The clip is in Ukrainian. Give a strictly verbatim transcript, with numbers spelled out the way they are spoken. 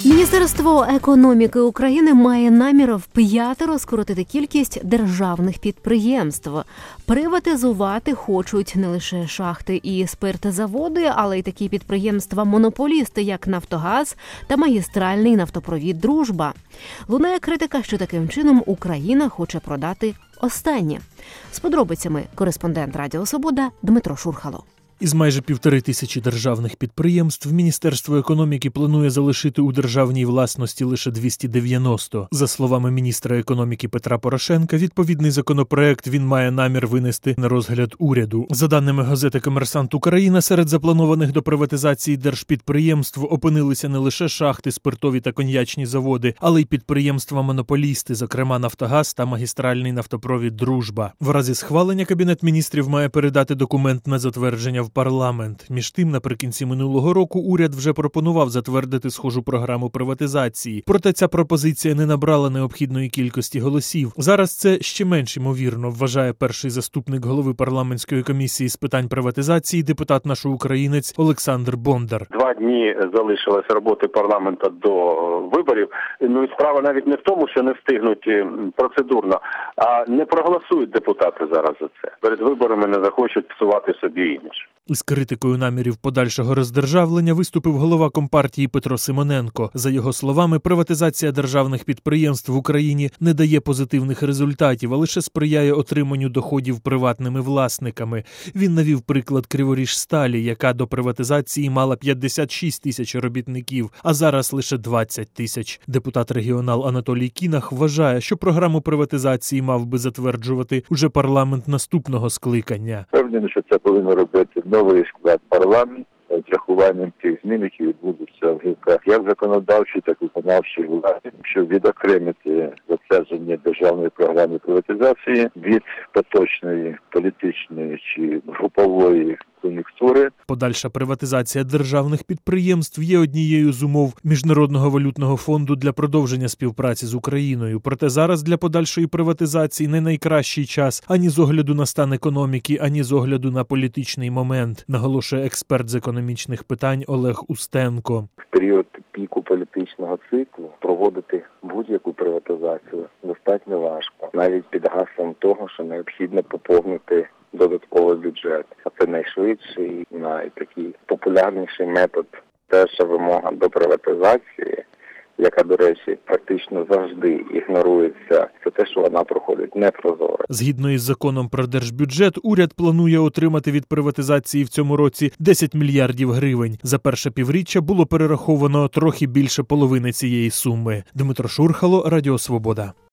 Міністерство економіки України має намір вп'ятеро скоротити кількість державних підприємств. Приватизувати хочуть не лише шахти і спиртозаводи, але й такі підприємства-монополісти, як «Нафтогаз» та магістральний нафтопровід «Дружба». Лунає критика, що таким чином Україна хоче продати останнє. З подробицями кореспондент Радіо Свобода Дмитро Шурхало. Із майже півтори тисячі державних підприємств Міністерство економіки планує залишити у державній власності лише двісті дев'яносто. За словами міністра економіки Петра Порошенка, відповідний законопроект він має намір винести на розгляд уряду. За даними газети «Комерсант Україна», серед запланованих до приватизації держпідприємств опинилися не лише шахти, спиртові та коньячні заводи, але й підприємства-монополісти, зокрема «Нафтогаз» та магістральний нафтопровід «Дружба». В разі схвалення Кабінет міністрів має передати документ на затвердження в парламент. Між тим, наприкінці минулого року уряд вже пропонував затвердити схожу програму приватизації. Проте ця пропозиція не набрала необхідної кількості голосів. Зараз це ще менш ймовірно, вважає перший заступник голови парламентської комісії з питань приватизації, депутат наш українець Олександр Бондар. Два дні залишилось роботи парламенту до виборів. Ну і справа навіть не в тому, що не встигнуть процедурно, а не проголосують депутати зараз за це. Перед виборами не захочуть псувати собі імідж. Із критикою намірів подальшого роздержавлення виступив голова Компартії Петро Симоненко. За його словами, приватизація державних підприємств в Україні не дає позитивних результатів, а лише сприяє отриманню доходів приватними власниками. Він навів приклад Криворіжсталі, яка до приватизації мала п'ятдесят шість тисяч робітників, а зараз лише двадцять тисяч. Депутат-регіонал Анатолій Кінах вважає, що програму приватизації мав би затверджувати уже парламент наступного скликання. Впевнений, що це повинно робити новий склад парламенту з врахуванням тих змін, які відбудуться в ГК, як законодавчій, так і виконавчій владі, щоб відокремити затвердження державної програми приватизації від поточної політичної чи групової кон'юнктури. Подальша приватизація державних підприємств є однією з умов Міжнародного валютного фонду для продовження співпраці з Україною. Проте зараз для подальшої приватизації не найкращий час ані з огляду на стан економіки, ані з огляду на політичний момент, наголошує експерт з економічних питань Олег Устенко. В період піку політичного циклу проводити будь-яку приватизацію достатньо важко, навіть під гаслом того, що необхідно поповнити додатковий бюджет. А це найшвидший, найтакий популярніший метод. Перша вимога до приватизації, яка, до речі, практично завжди ігнорується, це те, що вона проходить непрозоро. Згідно із законом про держбюджет, уряд планує отримати від приватизації в цьому році десять мільярдів гривень. За перше півріччя було перераховано трохи більше половини цієї суми. Дмитро Шурхало, Радіо Свобода.